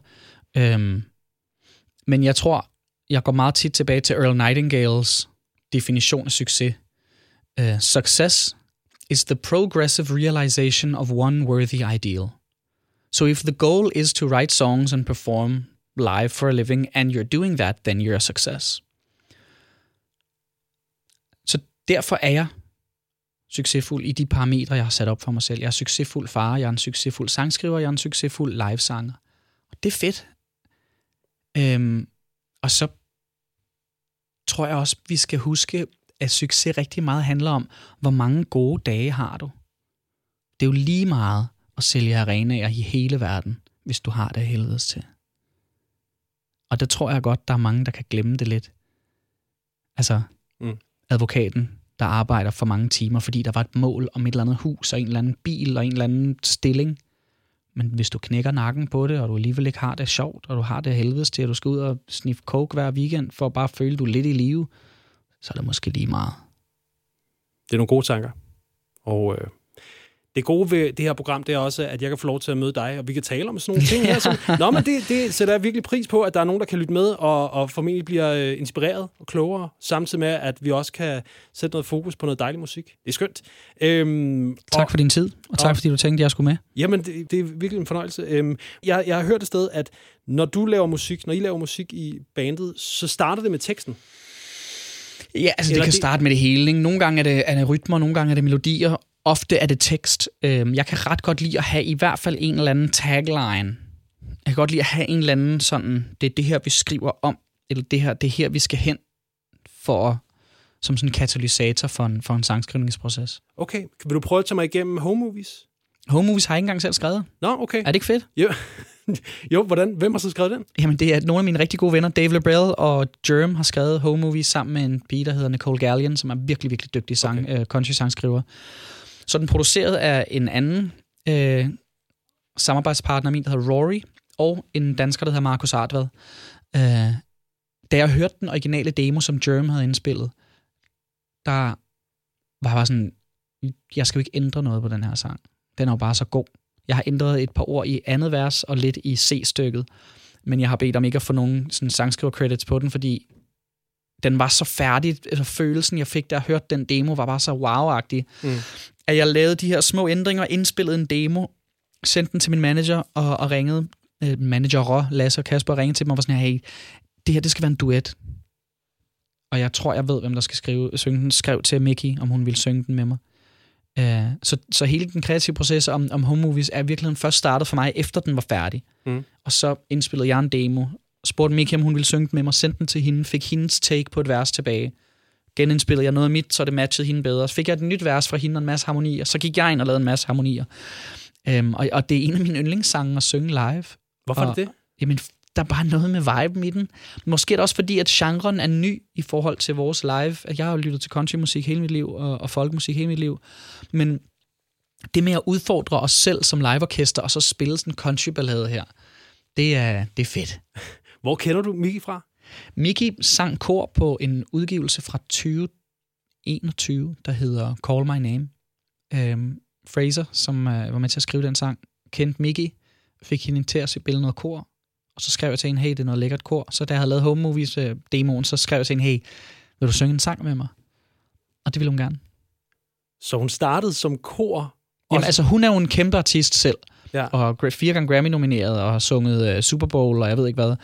Men jeg tror, jeg går meget tit tilbage til Earl Nightingales definition af succes. Success is the progressive realization of one worthy ideal. So if the goal is to write songs and perform live for a living, and you're doing that, then you're a success. Så derfor er jeg succesfuld i de parametre, jeg har sat op for mig selv. Jeg er succesfuld far, jeg er en succesfuld sangskriver, jeg er en succesfuld livesanger. Og det er fedt. Og så tror jeg også, vi skal huske, at succes rigtig meget handler om, hvor mange gode dage har du. Det er jo lige meget at sælge arenaer i hele verden, hvis du har det helvedes til. Og der tror jeg godt, der er mange, der kan glemme det lidt. Altså, advokaten, der arbejder for mange timer, fordi der var et mål om et eller andet hus, og en eller anden bil, og en eller anden stilling. Men hvis du knækker nakken på det, og du alligevel ikke har det sjovt, og du har det helvedes til, at du skal ud og sniffe coke hver weekend, for at bare føle, at du er lidt i live, så er det måske lige meget. Det er nogle gode tanker. Og det gode ved det her program, det er også, at jeg kan få lov til at møde dig, og vi kan tale om sådan nogle ting her. Nå, men det sætter jeg virkelig pris på, at der er nogen, der kan lytte med, og formentlig bliver inspireret og klogere, samtidig med, at vi også kan sætte noget fokus på noget dejlig musik. Det er skønt. Tak for din tid, og tak fordi du tænkte, at jeg skulle med. Jamen, det er virkelig en fornøjelse. Jeg har hørt et sted, at når I laver musik i bandet, så starter det med teksten. Ja, altså det kan starte med det hele. Ikke? Nogle gange er det rytmer, nogle gange er det melodier. Ofte er det tekst. Jeg kan ret godt lide at have i hvert fald en eller anden tagline. Jeg kan godt lide at have en eller anden sådan, det er det her, vi skriver om, eller det er her, vi skal hen, som sådan en katalysator for en sangskrivningsproces. Okay. Vil du prøve at tage mig igennem Home Movies? Home Movies har jeg ikke engang selv skrevet. Nå, okay. Er det ikke fedt? Jo, hvordan? Hvem har så skrevet den? Jamen, det er nogle af mine rigtig gode venner. Dave LaBelle og Germ har skrevet Home Movies sammen med en pige, der hedder Nicole Gallion, som er virkelig, virkelig dygtig country-sangskriver. Så den produceret af en anden samarbejdspartner, min, der hedder Rory, og en dansker, der hedder Markus Artvad. Da jeg hørte den originale demo, som Germ havde indspillet, der var bare sådan, jeg skal jo ikke ændre noget på den her sang. Den er jo bare så god. Jeg har ændret et par ord i andet vers og lidt i C-stykket, men jeg har bedt om ikke at få nogen sådan sangskriver-credits på den, fordi den var så færdig. Altså, følelsen, jeg fik, da jeg hørte den demo, var bare så wow-agtig. At jeg lavede de her små ændringer, indspillede en demo, sendte den til min manager og ringede. Manager Lasse og Kasper ringede til mig og var sådan her, hey, det her, det skal være en duet. Og jeg tror, jeg ved, hvem der skal synge den. Skrev til Mickey, om hun ville synge den med mig. Så hele den kreative proces om Home Movies er virkelig først startet for mig, efter den var færdig. Og så indspillede jeg en demo, spurgte Mickey, om hun ville synge den med mig, sendte den til hende, fik hendes take på et vers tilbage. Genindspillede jeg noget af mit, så det matchede hende bedre. Så fik jeg et nyt vers fra hende og en masse harmonier. Så gik jeg ind og lavede en masse harmonier. Og det er en af mine yndlingssange at synge live. Hvorfor er det? Jamen, der er bare noget med viben i den. Måske er det også fordi, at genren er ny i forhold til vores live. Jeg har jo lyttet til countrymusik hele mit liv, og folkmusik hele mit liv. Men det med at udfordre os selv som liveorkester, og så spille sådan en countryballade her, det er fedt. Hvor kender du Mickey fra? Mickey sang kor på en udgivelse fra 2021, der hedder Call My Name. Fraser, som var med til at skrive den sang, kendte Mickey, fik hende til at spille noget kor, og så skrev jeg til hende, hey, det er noget lækkert kor. Så da jeg havde lavet Home Movies demoen, så skrev jeg til hende, hey, vil du synge en sang med mig? Og det ville hun gerne. Så hun startede som kor? Jamen altså, hun er jo en kæmpe artist selv, ja. Og 4 gange Grammy-nomineret, og har sunget Super Bowl, og jeg ved ikke hvad.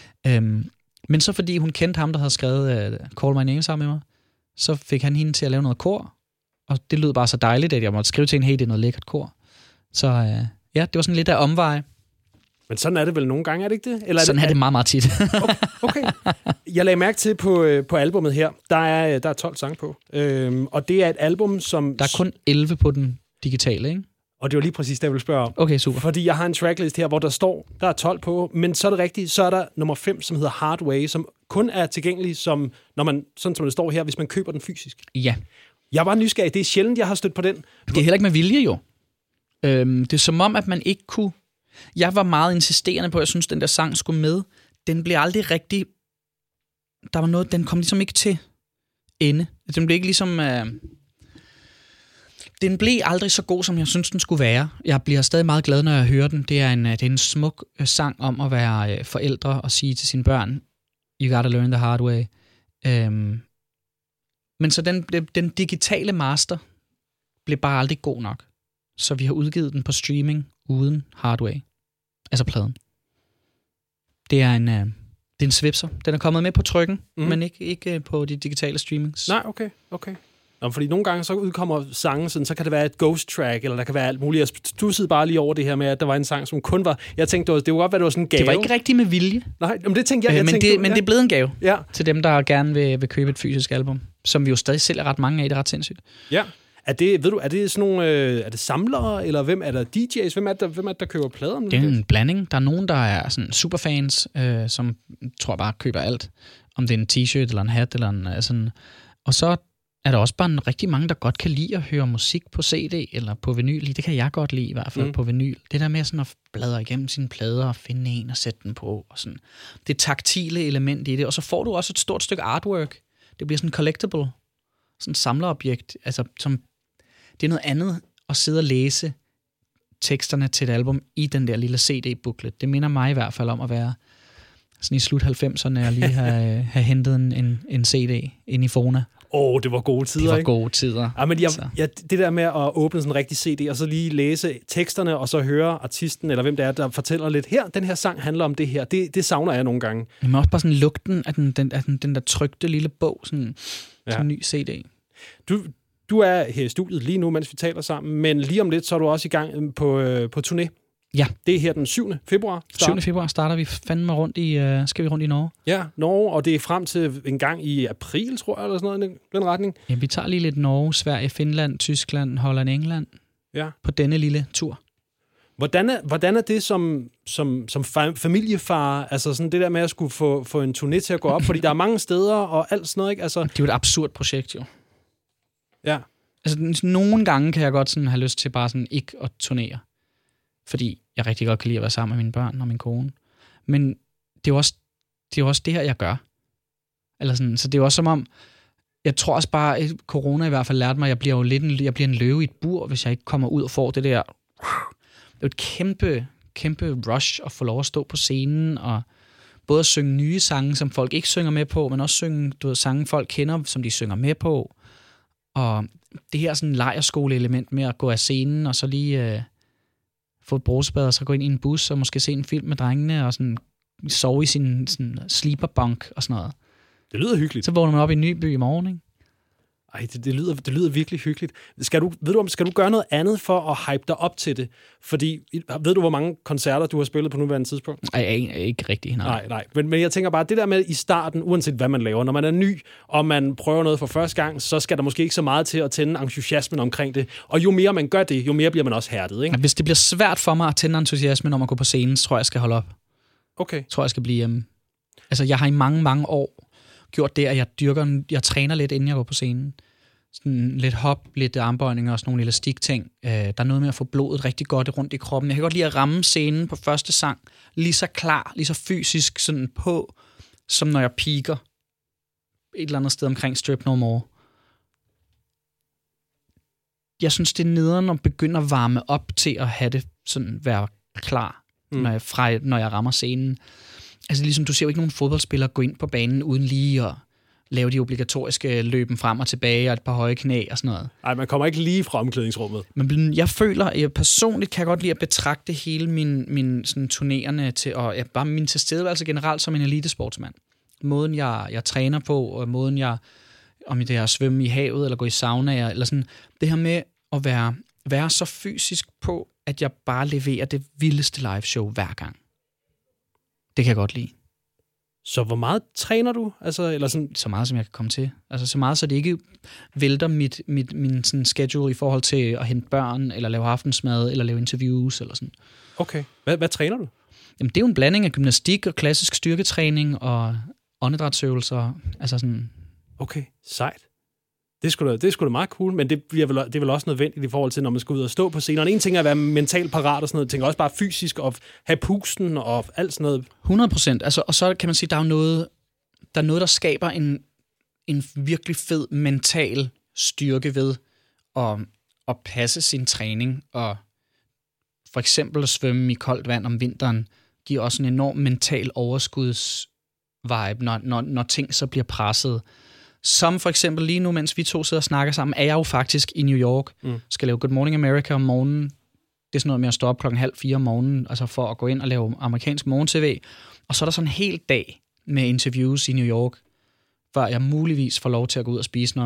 Men så fordi hun kendte ham, der havde skrevet Call My Name sammen med mig, så fik han hende til at lave noget kor, og det lød bare så dejligt, at jeg måtte skrive til hende, hey, det er noget lækkert kor. Så ja, det var sådan lidt af omveje. Men sådan er det vel nogle gange, er det ikke det? Eller sådan er det meget, meget tit. Okay. Jeg lagde mærke til på albumet her, der er 12 sange på. Og det er et album, som... Der er kun 11 på den digitale, ikke? Og det var lige præcis det, jeg ville spørge om. Okay, super. Fordi jeg har en tracklist her, hvor der er 12 på, men så er det rigtigt, så er der nummer 5, som hedder Hard Way, som kun er tilgængelig, som, når man, sådan som det står her, hvis man køber den fysisk. Ja. Jeg var nysgerrig. Det er sjældent, jeg har stødt på den. Det er heller ikke med vilje, jo. Det er som om, at man ikke kunne... Jeg var meget insisterende på, at jeg synes, den der sang skulle med. Den blev aldrig rigtig... Der var noget, den kom ligesom ikke til ende. Den blev ikke ligesom... Den blev aldrig så god, som jeg synes, den skulle være. Jeg bliver stadig meget glad, når jeg hører den. Det er en smuk sang om at være forældre og sige til sine børn, you gotta learn the hard way. Men så den digitale master blev bare aldrig god nok. Så vi har udgivet den på streaming uden hardware. Altså pladen. Det er en svipser. Den er kommet med på trykken, men ikke på de digitale streamings. Nej, okay. Fordi nogle gange så udkommer sange, sådan, så kan det være et ghost track, eller der kan være alt muligt. Jeg stussede bare lige over det her med, at der var en sang, som kun var... Jeg tænkte, det var godt, at det var sådan en gave. Det var ikke rigtigt med vilje. Nej, men det tænkte jeg. Men det er blevet en gave ja. til dem, der gerne vil købe et fysisk album, som vi jo stadig sælger ret mange af. Det er ret sindssygt. Ja. Er det sådan nogle... er det samlere, eller hvem er der DJ's? Hvem er der køber plader? Det er en blanding. Der er nogen, der er sådan superfans, som tror bare køber alt. Om det er en t-shirt, eller en hat, eller en sådan... Og så er der også bare rigtig mange, der godt kan lide at høre musik på CD eller på vinyl. Det kan jeg godt lide i hvert fald på vinyl. Det der med sådan at bladre igennem sine plader og finde en og sætte den på. Og sådan. Det taktile element i det. Og så får du også et stort stykke artwork. Det bliver sådan collectible. Sådan et samlerobjekt. Altså, det er noget andet at sidde og læse teksterne til et album i den der lille CD-booklet. Det minder mig i hvert fald om at være sådan i slut 90'erne og lige have hentet en CD ind i Fona. Det var gode tider, Det var gode tider. Ja, men det der med at åbne sådan en rigtig CD, og så lige læse teksterne, og så høre artisten, eller hvem det er, der fortæller lidt, den her sang handler om det her. Det savner jeg nogle gange. Men også bare sådan lugten af den der trykte lille bog, sådan en ny CD. Du er her i studiet lige nu, mens vi taler sammen, men lige om lidt, så er du også i gang på turné. Ja. Det er her den 7. februar. 7. februar starter vi fandme rundt i Norge. Ja, Norge, og det er frem til en gang i april, tror jeg, eller sådan noget i den retning. Ja, vi tager lige lidt Norge, Sverige, Finland, Tyskland, Holland, England på denne lille tur. Hvordan er det som familiefar, altså sådan det der med at skulle få en turné til at gå op, fordi der er mange steder og alt sådan noget, ikke? Altså... Det er jo et absurd projekt, jo. Ja. Altså, nogle gange kan jeg godt sådan have lyst til bare sådan ikke at turnere. Fordi jeg rigtig godt kan lide at være sammen med mine børn og min kone. Men det er jo også det her, jeg gør. Eller sådan, så det er jo også som om, jeg tror også bare, at corona i hvert fald lærte mig, at jeg bliver en løve i et bur, hvis jeg ikke kommer ud og får det der. Det er jo et kæmpe rush at få lov at stå på scenen, og både at synge nye sange, som folk ikke synger med på, men også synge sange, folk kender, som de synger med på. Og det her sådan lejrskole-element med at gå af scenen, og så lige... få et brusebad, og så gå ind i en bus, og måske se en film med drengene, og sådan sove i sin sådan sleeperbunk og sådan noget. Det lyder hyggeligt. Så vågner man op i Nyby i morgen, ikke? Ej, det lyder virkelig hyggeligt. Skal du gøre noget andet for at hype dig op til det? Fordi, ved du, hvor mange koncerter du har spillet på nuværende tidspunkt? Ej, ikke rigtig. Nej. Men jeg tænker bare, det der med i starten, uanset hvad man laver, når man er ny, og man prøver noget for første gang, så skal der måske ikke så meget til at tænde entusiasmen omkring det. Og jo mere man gør det, jo mere bliver man også hærdet, ikke? Hvis det bliver svært for mig at tænde entusiasmen, når man går på scenen, så tror jeg skal holde op. Okay. Tror jeg skal blive hjemme. Altså, jeg har i mange år gjort det, at jeg træner lidt, inden jeg går på scenen. Sådan lidt hop, lidt armbøjninger og sådan nogle elastikting. Der er noget med at få blodet rigtig godt rundt i kroppen. Jeg kan godt lide at ramme scenen på første sang, lige så klar, lige så fysisk sådan på, som når jeg peaker et eller andet sted omkring Strip No More. Jeg synes, det er nederen at begynde at varme op til at have det sådan være klar, når jeg rammer scenen. Altså ligesom, du ser jo ikke nogen fodboldspillere gå ind på banen uden lige at lave de obligatoriske løben frem og tilbage og et par høje knæ og sådan noget. Nej, man kommer ikke lige fra omklædningsrummet. Men jeg føler, at jeg personligt kan godt lide at betragte hele min sådan turnerende til, og bare min tilstedeværelse generelt som en elitesportsmand. Måden, jeg træner på, og måden, om det er at svømme i havet, eller gå i sauna, eller sådan, det her med at være så fysisk på, at jeg bare leverer det vildeste liveshow hver gang. Det kan jeg godt lide. Så hvor meget træner du? Altså, eller sådan? Så meget, som jeg kan komme til. Altså så meget, så det ikke vælter min sådan schedule i forhold til at hente børn, eller lave aftensmad, eller lave interviews, eller sådan. Okay. Hvad træner du? Jamen, det er jo en blanding af gymnastik og klassisk styrketræning og åndedrætsøvelser. Altså sådan. Okay, sejt. Det er sgu da meget cool, men det er vel også nødvendigt i forhold til, når man skal ud og stå på scenen. En ting er at være mentalt parat og sådan noget, tænker også bare fysisk og have pusten og alt sådan noget. 100%. Altså, og så kan man sige, der er noget, der skaber en virkelig fed mental styrke ved at passe sin træning. Og for eksempel at svømme i koldt vand om vinteren giver også en enorm mental overskudsvibe, når ting så bliver presset. Som for eksempel lige nu, mens vi to sidder og snakker sammen, er jeg jo faktisk i New York. Skal lave Good Morning America om morgenen. Det er sådan noget med at stå op 3:30 om morgenen, altså for at gå ind og lave amerikansk morgen-tv. Og så er der sådan en hel dag med interviews i New York, før jeg muligvis får lov til at gå ud og spise noget mad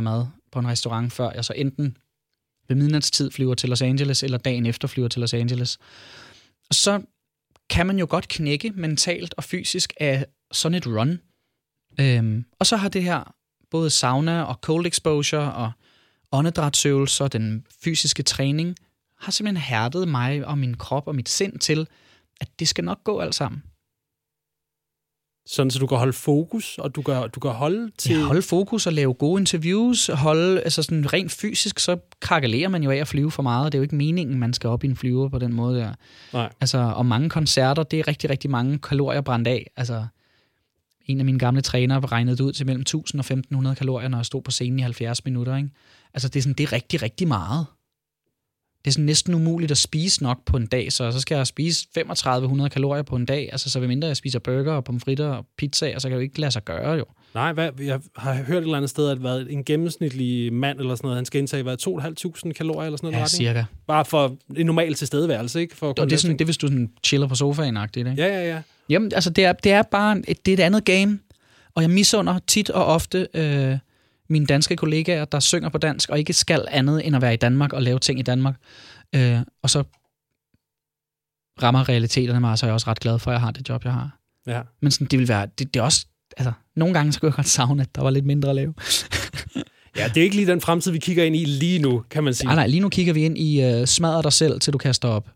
på en restaurant, før jeg så enten ved midnatstid flyver til Los Angeles, eller dagen efter flyver til Los Angeles. Og så kan man jo godt knække mentalt og fysisk af sådan et run. Og så har det her både sauna og cold exposure og åndedrætsøvelser, den fysiske træning, har simpelthen hærdet mig og min krop og mit sind til, at det skal nok gå alt sammen. Sådan, så du kan holde fokus, og du kan holde til... Ja, holde fokus og lave gode interviews, altså sådan rent fysisk, så krakelerer man jo af at flyve for meget. Det er jo ikke meningen, man skal op i en flyver på den måde der. Nej. Altså, og mange koncerter, det er rigtig, rigtig mange kalorier brændt af. Altså, en af mine gamle trænere regnede ud til mellem 1000 og 1500 kalorier, når jeg stod på scenen i 70 minutter, ikke? Altså, det er rigtig, rigtig meget. Det er sådan næsten umuligt at spise nok på en dag, så skal jeg spise 3500 kalorier på en dag, altså så ved mindre jeg spiser burger og pomfritter og pizza, og så kan det jo ikke lade sig gøre jo. Nej, jeg har hørt et eller andet sted, at en gennemsnitlig mand eller sådan noget, han skal indtage 2.500 kalorier eller sådan noget. Ja, cirka. Bare for en normal tilstedeværelse, ikke? For og det er sådan, det hvis du sådan chiller på sofaen-agtigt, ikke? Ja. Jamen, altså det er bare det er et andet game, og jeg misunder tit og ofte mine danske kollegaer, der synger på dansk, og ikke skal andet end at være i Danmark og lave ting i Danmark. Og så rammer realiteterne mig, så er jeg også ret glad for, at jeg har det job, jeg har. Ja. Men sådan, det vil være, det er også, altså, nogle gange så kunne jeg godt savne, at der var lidt mindre at lave. Ja, det er ikke lige den fremtid, vi kigger ind i lige nu, kan man sige. Nej, lige nu kigger vi ind i smadre dig selv, til du kaster op.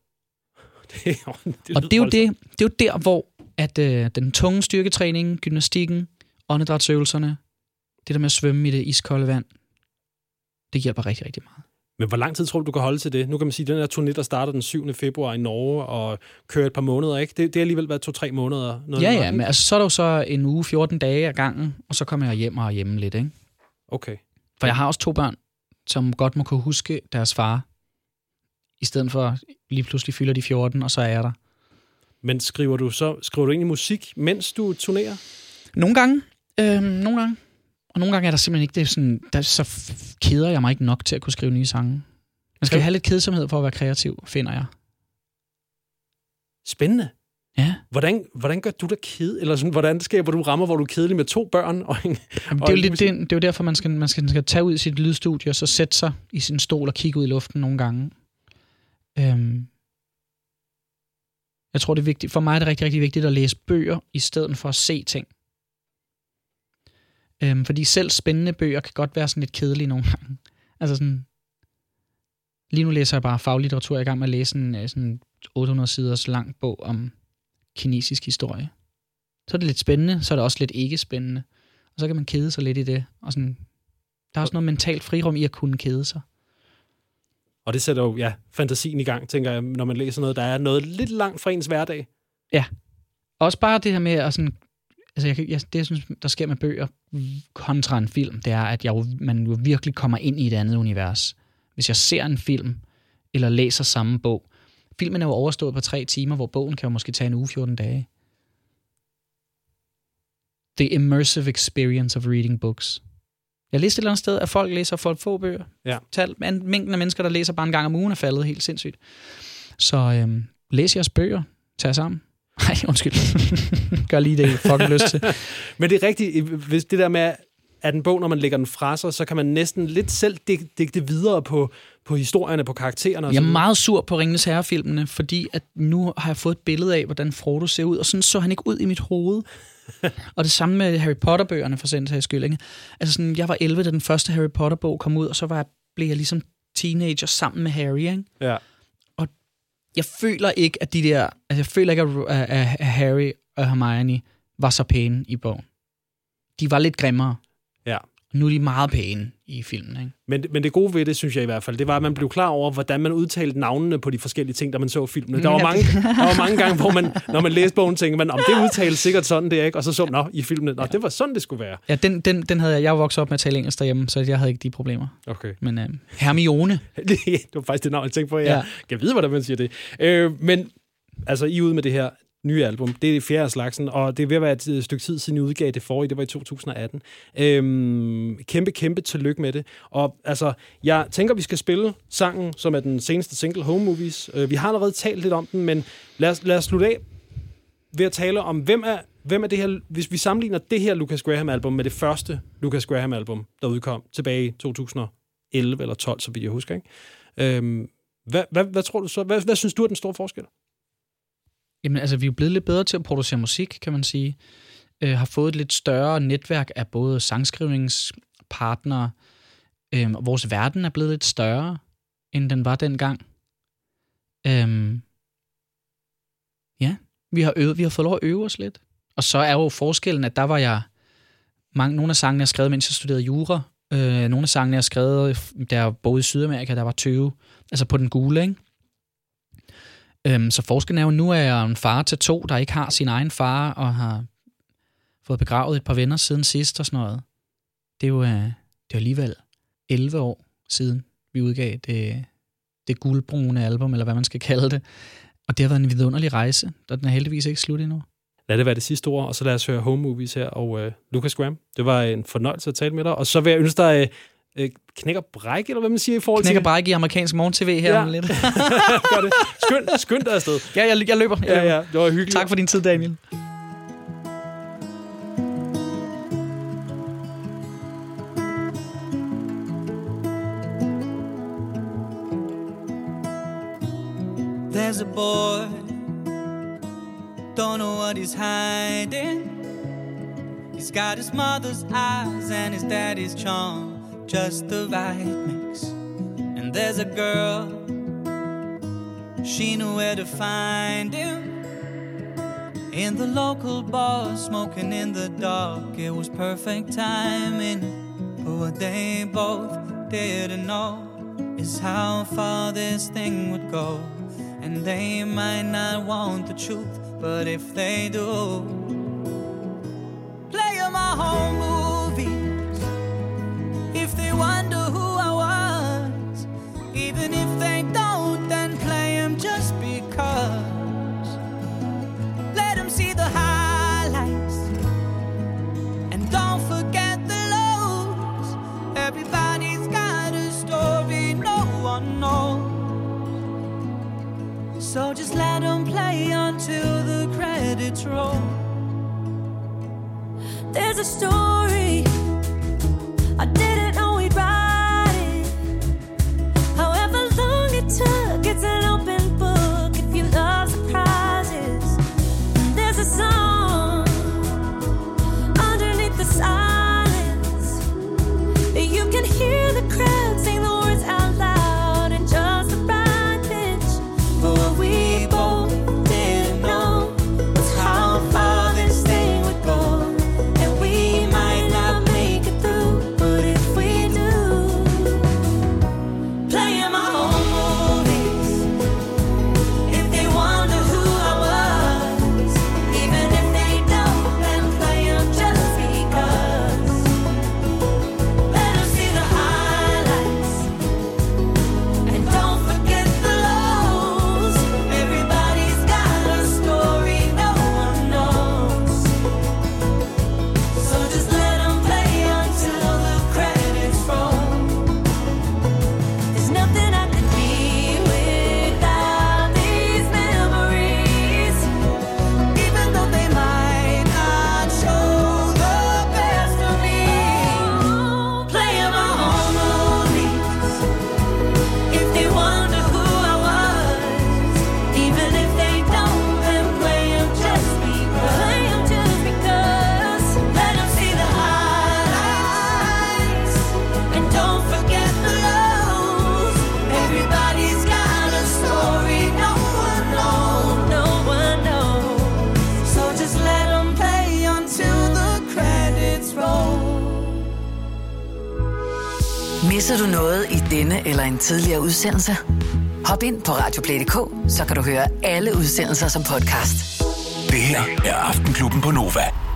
Og det er jo der, hvor at den tunge styrketræning, gymnastikken, åndedrætsøvelserne, det der med at svømme i det iskolde vand, det hjælper rigtig, rigtig meget. Men hvor lang tid tror du kan holde til det? Nu kan man sige, at den her turné, der starter den 7. februar i Norge og kører et par måneder, ikke? Det er alligevel været 2-3 måneder. Ja, men altså, så er der jo så en uge, 14 dage ad gangen, og så kommer jeg hjem og er hjemme lidt, ikke? Okay. For jeg har også 2 børn, som godt må kunne huske deres far, i stedet for lige pludselig fylder de 14, og så er jeg der. Men skriver du egentlig musik, mens du turnerer? Nogle gange. Og nogle gange er der simpelthen ikke det sådan, så keder jeg mig ikke nok til at kunne skrive nye sange. Man skal have lidt kedsomhed for at være kreativ, finder jeg. Spændende. Ja. Hvordan gør du dig eller sådan, hvordan skaber du rammer, hvor du er kedelig med 2 børn? Det er jo derfor, man skal tage ud i sit lydstudie og så sætte sig i sin stol og kigge ud i luften nogle gange. Jeg tror, det er vigtigt. For mig er det rigtig, rigtig vigtigt at læse bøger, i stedet for at se ting. Fordi selv spændende bøger kan godt være sådan lidt kedelige nogle gange. Altså sådan, lige nu læser jeg bare faglitteratur. Jeg er i gang med at læse en sådan 800 siders lang bog om kinesisk historie. Så er det lidt spændende, så er det også lidt ikke spændende. Og så kan man kede sig lidt i det. Og sådan, der er også noget mentalt frirum i at kunne kede sig. Og det sætter jo fantasien i gang, tænker jeg, når man læser noget, der er noget lidt langt fra ens hverdag. Ja. Også bare det her med at sådan, altså det, jeg synes, der sker med bøger kontra en film, det er, at man jo virkelig kommer ind i et andet univers. Hvis jeg ser en film, eller læser samme bog. Filmen er jo overstået på 3 timer, hvor bogen kan jo måske tage en uge, 14 dage. The immersive experience of reading books. Jeg læste et eller andet sted, at folk læser for få bøger. Ja. Mængden af mennesker, der læser bare en gang om ugen, er faldet helt sindssygt. Så læs jeres bøger. Tag sammen. Nej, undskyld. Gør lige det, jeg fucking lyst til. Men det er rigtigt, hvis det der med, at en bog, når man lægger den fra sig, så kan man næsten lidt selv digte videre på historierne, på karaktererne. Jeg er meget sur på Ringenes Herre-filmene, fordi at nu har jeg fået et billede af, hvordan Frodo ser ud, og sådan så han ikke ud i mit hoved. Og det samme med Harry Potter-bøgerne for sendt her i skyld, ikke? Altså sådan, jeg var 11, da den første Harry Potter-bog kom ud, og så blev jeg ligesom teenager sammen med Harry, ikke? Ja. Og jeg føler ikke, at Harry og Hermione var så pæne i bogen. De var lidt grimmere. Ja. Nu er de meget pæne i filmen, ikke? Men det gode ved det, synes jeg i hvert fald, det var, at man blev klar over, hvordan man udtalte navnene på de forskellige ting, der man så filmene. Der var mange gange, hvor man, når man læste bogen, tænkte man, om det udtales sikkert sådan, det er ikke? Og så man, i filmene, det var sådan, det skulle være. Ja, den havde jeg vokset op med at tale engelsk derhjemme, så jeg havde ikke de problemer. Okay. Men Hermione. Det var faktisk det navn, jeg tænkte på. Jeg kan vide, hvordan man siger det. Men altså, I er ude med det her nye album. Det er det 4. af slagsen, og det er ved at være et stykke tid siden I udgav det forrige. Det var i 2018. Kæmpe tillykke med det. Og altså, jeg tænker, vi skal spille sangen, som er den seneste single, Home Movies. Vi har allerede talt lidt om den, men lad os slutte af ved at tale om, hvem Hvem er det her, hvis vi sammenligner det her Lucas Graham-album med det første Lucas Graham-album, der udkom tilbage i 2011 eller 12, så vidt jeg husker, ikke? Hvad tror du så? Hvad synes du er den store forskel? Jamen, altså, vi er jo blevet lidt bedre til at producere musik, kan man sige. Har fået et lidt større netværk af både sangskrivningspartnere. Vores verden er blevet lidt større, end den var dengang. Ja, vi har fået lov at øve os lidt. Og så er jo forskellen, at der var jeg... Nogle af sangene, jeg skrev, mens jeg studerede jura. Nogle af sangene, jeg skrev, da jeg boede i Sydamerika, der var 20. Altså på den gule, ikke? Så forskellen er jo, nu er jeg en far til 2, der ikke har sin egen far, og har fået begravet et par venner siden sidst og sådan noget. Det er jo alligevel 11 år siden, vi udgav det guldbrune album, eller hvad man skal kalde det. Og det har været en vidunderlig rejse, og den er heldigvis ikke slut endnu. Lad det være det sidste ord, og så lad os høre Home Movies her. Og Lucas Graham, det var en fornøjelse at tale med dig. Og så vil jeg ønske dig knæk og bræk, eller hvad man siger i forhold til... Knæk og bræk i amerikansk morgen-tv her om lidt. Gør det. Skynd dig afsted. Ja, jeg løber. Ja, det var hyggeligt. Tak for din tid, Daniel. There's a boy, don't know what he's hiding. He's got his mother's eyes and his daddy's charm, just the right mix. And there's a girl, she knew where to find him. In the local bar, smoking in the dark, it was perfect timing. But what they both didn't know is how far this thing would go. And they might not want the truth, but if they do, play 'em my home movies. If they wonder who I was, even if they don't, then play 'em just because. Let 'em see the highlights, and don't forget the lows. Everybody's got a story no one knows. So just let them play until the credits roll. There's a story, I didn't know we'd write it. However long it took, it's an open book if you love surprises. There's a song underneath the silence. You can hear the crowd sing the words out loud and just the right pitch. But what we both didn't know was how far this thing would go. And we might not make it through, but if we do, play 'em my home movies. If they wonder who I was, even if they don't, then play 'em just because. Let 'em see the highlights, and don't forget the lows. Everybody's got a story no one knows. So just let 'em play until the credits roll. There's nothing I could be without these memories, even though they might not show the best of me. Play 'em my home movies. If they wonder who I was, even if they don't, then play 'em just because. Let 'em see the highlights, and don't forget the lows. Everybody's got a story no one knows. So just let 'em play until the credits roll. Misser du noget i denne eller en tidligere udsendelse? Hop ind på radioplay.dk, så kan du høre alle udsendelser som podcast. Det her er Aftenklubben på Nova.